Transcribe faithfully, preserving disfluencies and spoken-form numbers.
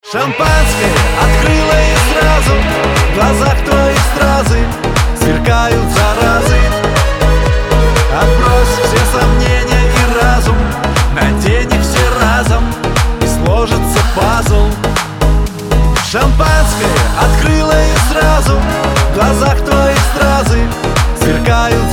Шампанское открыла и сразу в глазах твоих стразы сверкают заразы. Отбрось все сомнения и разум, надень их все разом, и сложится пазл. Шампанское открыла и сразу в глазах твоих стразы сверкают